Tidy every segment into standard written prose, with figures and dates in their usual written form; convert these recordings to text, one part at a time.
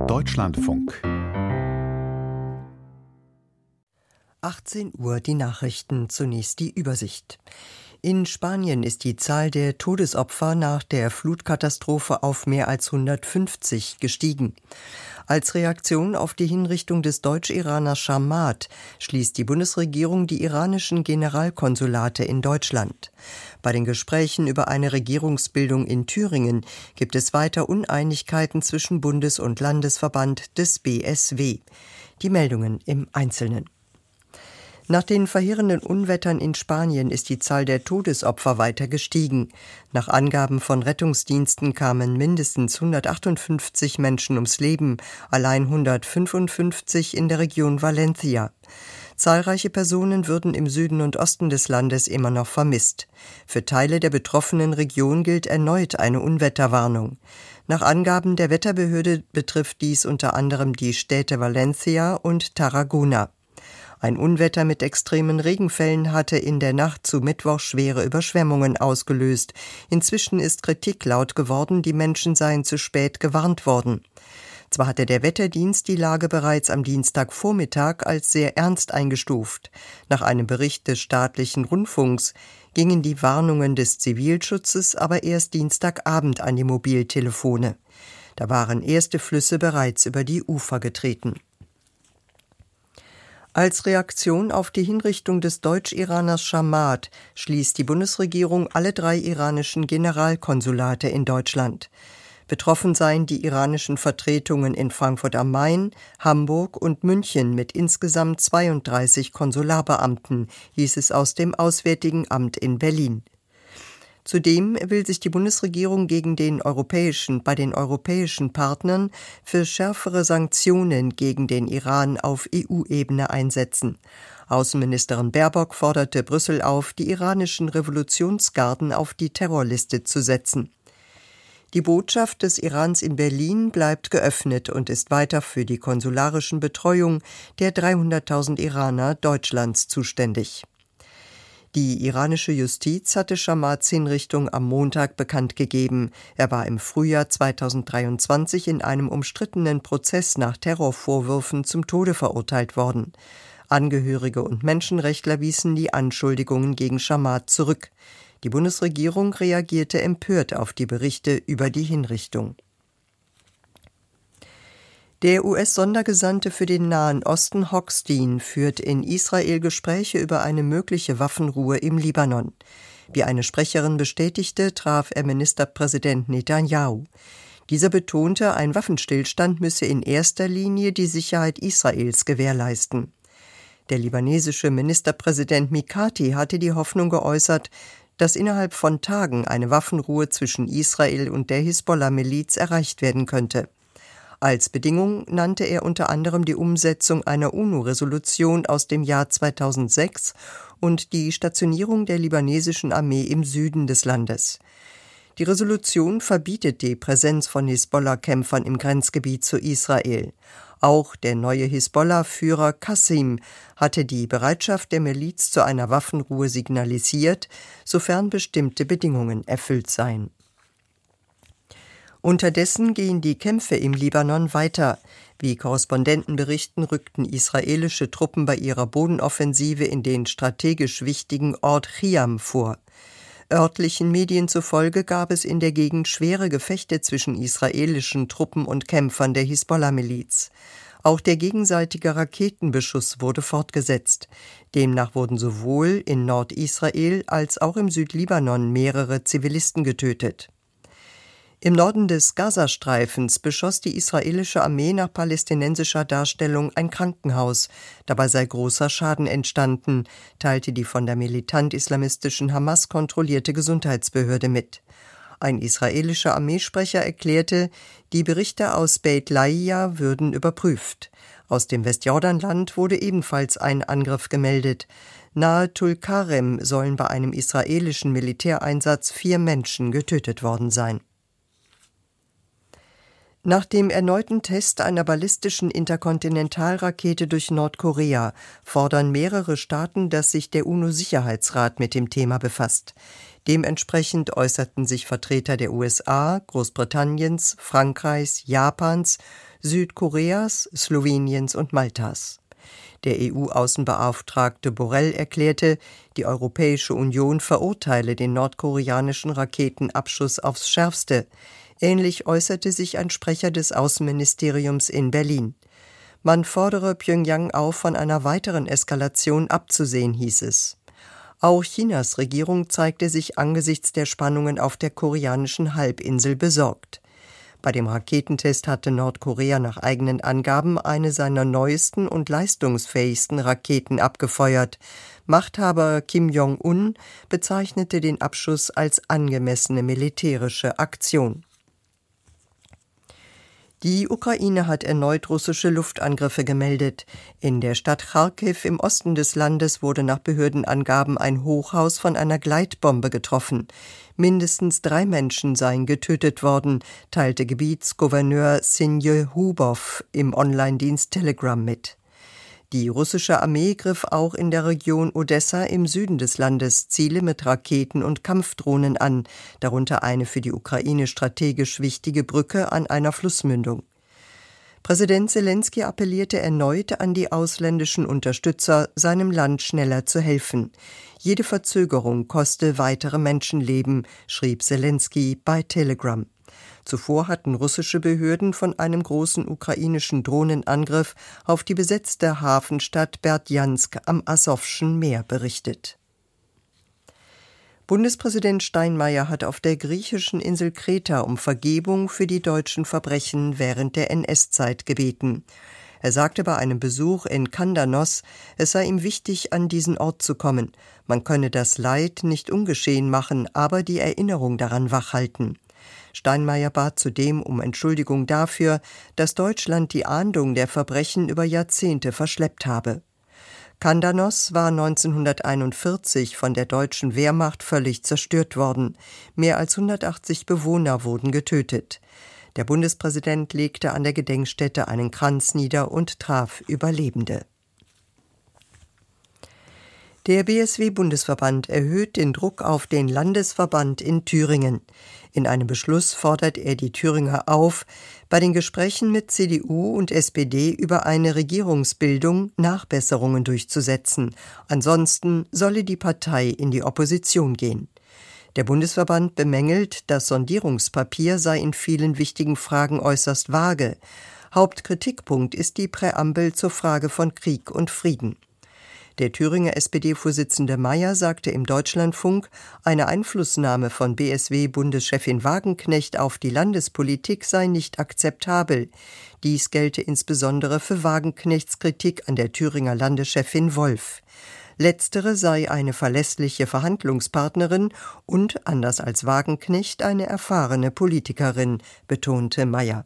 Deutschlandfunk. 18 Uhr die Nachrichten, zunächst die Übersicht. In Spanien ist die Zahl der Todesopfer nach der Flutkatastrophe auf mehr als 150 gestiegen. Als Reaktion auf die Hinrichtung des Deutsch-Iraners Shammat schließt die Bundesregierung die iranischen Generalkonsulate in Deutschland. Bei den Gesprächen über eine Regierungsbildung in Thüringen gibt es weiter Uneinigkeiten zwischen Bundes- und Landesverband des BSW. Die Meldungen im Einzelnen. Nach den verheerenden Unwettern in Spanien ist die Zahl der Todesopfer weiter gestiegen. Nach Angaben von Rettungsdiensten kamen mindestens 158 Menschen ums Leben, allein 155 in der Region Valencia. Zahlreiche Personen würden im Süden und Osten des Landes immer noch vermisst. Für Teile der betroffenen Region gilt erneut eine Unwetterwarnung. Nach Angaben der Wetterbehörde betrifft dies unter anderem die Städte Valencia und Tarragona. Ein Unwetter mit extremen Regenfällen hatte in der Nacht zu Mittwoch schwere Überschwemmungen ausgelöst. Inzwischen ist Kritik laut geworden, die Menschen seien zu spät gewarnt worden. Zwar hatte der Wetterdienst die Lage bereits am Dienstagvormittag als sehr ernst eingestuft. Nach einem Bericht des staatlichen Rundfunks gingen die Warnungen des Zivilschutzes aber erst Dienstagabend an die Mobiltelefone. Da waren erste Flüsse bereits über die Ufer getreten. Als Reaktion auf die Hinrichtung des Deutsch-Iraners Shammat schließt die Bundesregierung alle 3 iranischen Generalkonsulate in Deutschland. Betroffen seien die iranischen Vertretungen in Frankfurt am Main, Hamburg und München mit insgesamt 32 Konsularbeamten, hieß es aus dem Auswärtigen Amt in Berlin. Zudem will sich die Bundesregierung bei den europäischen Partnern für schärfere Sanktionen gegen den Iran auf EU-Ebene einsetzen. Außenministerin Baerbock forderte Brüssel auf, die iranischen Revolutionsgarden auf die Terrorliste zu setzen. Die Botschaft des Irans in Berlin bleibt geöffnet und ist weiter für die konsularischen Betreuung der 300.000 Iraner Deutschlands zuständig. Die iranische Justiz hatte Shammats Hinrichtung am Montag bekannt gegeben. Er war im Frühjahr 2023 in einem umstrittenen Prozess nach Terrorvorwürfen zum Tode verurteilt worden. Angehörige und Menschenrechtler wiesen die Anschuldigungen gegen Shammat zurück. Die Bundesregierung reagierte empört auf die Berichte über die Hinrichtung. Der US-Sondergesandte für den Nahen Osten Hochstein führt in Israel Gespräche über eine mögliche Waffenruhe im Libanon. Wie eine Sprecherin bestätigte, traf er Ministerpräsident Netanyahu. Dieser betonte, ein Waffenstillstand müsse in erster Linie die Sicherheit Israels gewährleisten. Der libanesische Ministerpräsident Mikati hatte die Hoffnung geäußert, dass innerhalb von Tagen eine Waffenruhe zwischen Israel und der Hisbollah-Miliz erreicht werden könnte. Als Bedingung nannte er unter anderem die Umsetzung einer UNO-Resolution aus dem Jahr 2006 und die Stationierung der libanesischen Armee im Süden des Landes. Die Resolution verbietet die Präsenz von Hisbollah-Kämpfern im Grenzgebiet zu Israel. Auch der neue Hisbollah-Führer Qassim hatte die Bereitschaft der Miliz zu einer Waffenruhe signalisiert, sofern bestimmte Bedingungen erfüllt seien. Unterdessen gehen die Kämpfe im Libanon weiter. Wie Korrespondenten berichten, rückten israelische Truppen bei ihrer Bodenoffensive in den strategisch wichtigen Ort Chiam vor. Örtlichen Medien zufolge gab es in der Gegend schwere Gefechte zwischen israelischen Truppen und Kämpfern der Hisbollah-Miliz. Auch der gegenseitige Raketenbeschuss wurde fortgesetzt. Demnach wurden sowohl in Nordisrael als auch im Südlibanon mehrere Zivilisten getötet. Im Norden des Gazastreifens beschoss die israelische Armee nach palästinensischer Darstellung ein Krankenhaus. Dabei sei großer Schaden entstanden, teilte die von der militant-islamistischen Hamas kontrollierte Gesundheitsbehörde mit. Ein israelischer Armeesprecher erklärte, die Berichte aus Beit Lahiya würden überprüft. Aus dem Westjordanland wurde ebenfalls ein Angriff gemeldet. Nahe Tulkarem sollen bei einem israelischen Militäreinsatz 4 Menschen getötet worden sein. Nach dem erneuten Test einer ballistischen Interkontinentalrakete durch Nordkorea fordern mehrere Staaten, dass sich der UNO-Sicherheitsrat mit dem Thema befasst. Dementsprechend äußerten sich Vertreter der USA, Großbritanniens, Frankreichs, Japans, Südkoreas, Sloweniens und Maltas. Der EU-Außenbeauftragte Borrell erklärte, die Europäische Union verurteile den nordkoreanischen Raketenabschuss aufs Schärfste. Ähnlich äußerte sich ein Sprecher des Außenministeriums in Berlin. Man fordere Pjöngjang auf, von einer weiteren Eskalation abzusehen, hieß es. Auch Chinas Regierung zeigte sich angesichts der Spannungen auf der koreanischen Halbinsel besorgt. Bei dem Raketentest hatte Nordkorea nach eigenen Angaben eine seiner neuesten und leistungsfähigsten Raketen abgefeuert. Machthaber Kim Jong-un bezeichnete den Abschuss als angemessene militärische Aktion. Die Ukraine hat erneut russische Luftangriffe gemeldet. In der Stadt Charkiw im Osten des Landes wurde nach Behördenangaben ein Hochhaus von einer Gleitbombe getroffen. Mindestens 3 Menschen seien getötet worden, teilte Gebietsgouverneur Sinje Hubow im Online-Dienst Telegram mit. Die russische Armee griff auch in der Region Odessa im Süden des Landes Ziele mit Raketen und Kampfdrohnen an, darunter eine für die Ukraine strategisch wichtige Brücke an einer Flussmündung. Präsident Selenskyj appellierte erneut an die ausländischen Unterstützer, seinem Land schneller zu helfen. Jede Verzögerung koste weitere Menschenleben, schrieb Selenskyj bei Telegram. Zuvor hatten russische Behörden von einem großen ukrainischen Drohnenangriff auf die besetzte Hafenstadt Berdjansk am Asowschen Meer berichtet. Bundespräsident Steinmeier hat auf der griechischen Insel Kreta um Vergebung für die deutschen Verbrechen während der NS-Zeit gebeten. Er sagte bei einem Besuch in Kandanos, es sei ihm wichtig, an diesen Ort zu kommen. Man könne das Leid nicht ungeschehen machen, aber die Erinnerung daran wachhalten. Steinmeier bat zudem um Entschuldigung dafür, dass Deutschland die Ahndung der Verbrechen über Jahrzehnte verschleppt habe. Kandanos war 1941 von der deutschen Wehrmacht völlig zerstört worden. Mehr als 180 Bewohner wurden getötet. Der Bundespräsident legte an der Gedenkstätte einen Kranz nieder und traf Überlebende. Der BSW-Bundesverband erhöht den Druck auf den Landesverband in Thüringen. In einem Beschluss fordert er die Thüringer auf, bei den Gesprächen mit CDU und SPD über eine Regierungsbildung Nachbesserungen durchzusetzen. Ansonsten solle die Partei in die Opposition gehen. Der Bundesverband bemängelt, das Sondierungspapier sei in vielen wichtigen Fragen äußerst vage. Hauptkritikpunkt ist die Präambel zur Frage von Krieg und Frieden. Der Thüringer SPD-Vorsitzende Mayer sagte im Deutschlandfunk, eine Einflussnahme von BSW-Bundeschefin Wagenknecht auf die Landespolitik sei nicht akzeptabel. Dies gelte insbesondere für Wagenknechts Kritik an der Thüringer Landeschefin Wolf. Letztere sei eine verlässliche Verhandlungspartnerin und, anders als Wagenknecht, eine erfahrene Politikerin, betonte Mayer.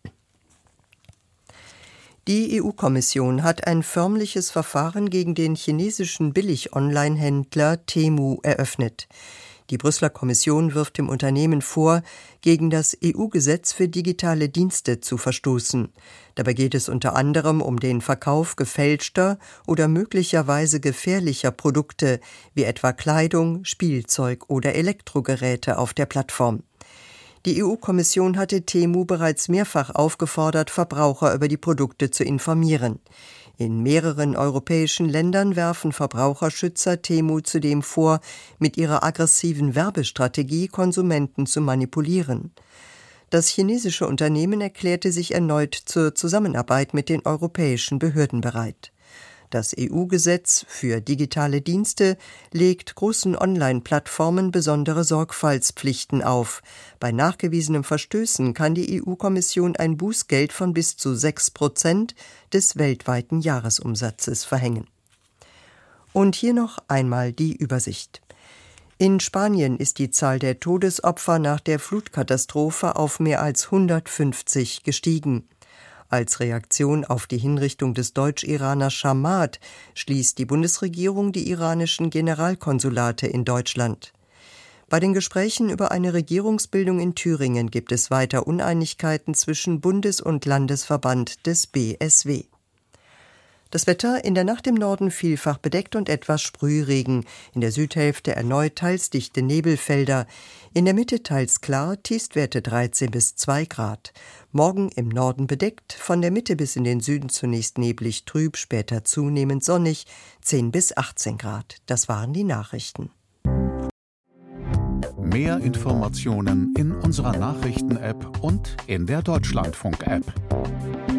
Die EU-Kommission hat ein förmliches Verfahren gegen den chinesischen Billig-Online-Händler Temu eröffnet. Die Brüsseler Kommission wirft dem Unternehmen vor, gegen das EU-Gesetz für digitale Dienste zu verstoßen. Dabei geht es unter anderem um den Verkauf gefälschter oder möglicherweise gefährlicher Produkte, wie etwa Kleidung, Spielzeug oder Elektrogeräte auf der Plattform. Die EU-Kommission hatte Temu bereits mehrfach aufgefordert, Verbraucher über die Produkte zu informieren. In mehreren europäischen Ländern werfen Verbraucherschützer Temu zudem vor, mit ihrer aggressiven Werbestrategie Konsumenten zu manipulieren. Das chinesische Unternehmen erklärte sich erneut zur Zusammenarbeit mit den europäischen Behörden bereit. Das EU-Gesetz für digitale Dienste legt großen Online-Plattformen besondere Sorgfaltspflichten auf. Bei nachgewiesenen Verstößen kann die EU-Kommission ein Bußgeld von bis zu 6% des weltweiten Jahresumsatzes verhängen. Und hier noch einmal die Übersicht. In Spanien ist die Zahl der Todesopfer nach der Flutkatastrophe auf mehr als 150 gestiegen. Als Reaktion auf die Hinrichtung des Deutsch-Iraners Schamad schließt die Bundesregierung die iranischen Generalkonsulate in Deutschland. Bei den Gesprächen über eine Regierungsbildung in Thüringen gibt es weiter Uneinigkeiten zwischen Bundes- und Landesverband des BSW. Das Wetter: in der Nacht im Norden vielfach bedeckt und etwas Sprühregen. In der Südhälfte erneut teils dichte Nebelfelder. In der Mitte teils klar, Tiefstwerte 13 bis 2 Grad. Morgen im Norden bedeckt, von der Mitte bis in den Süden zunächst neblig trüb, später zunehmend sonnig, 10 bis 18 Grad. Das waren die Nachrichten. Mehr Informationen in unserer Nachrichten-App und in der Deutschlandfunk-App.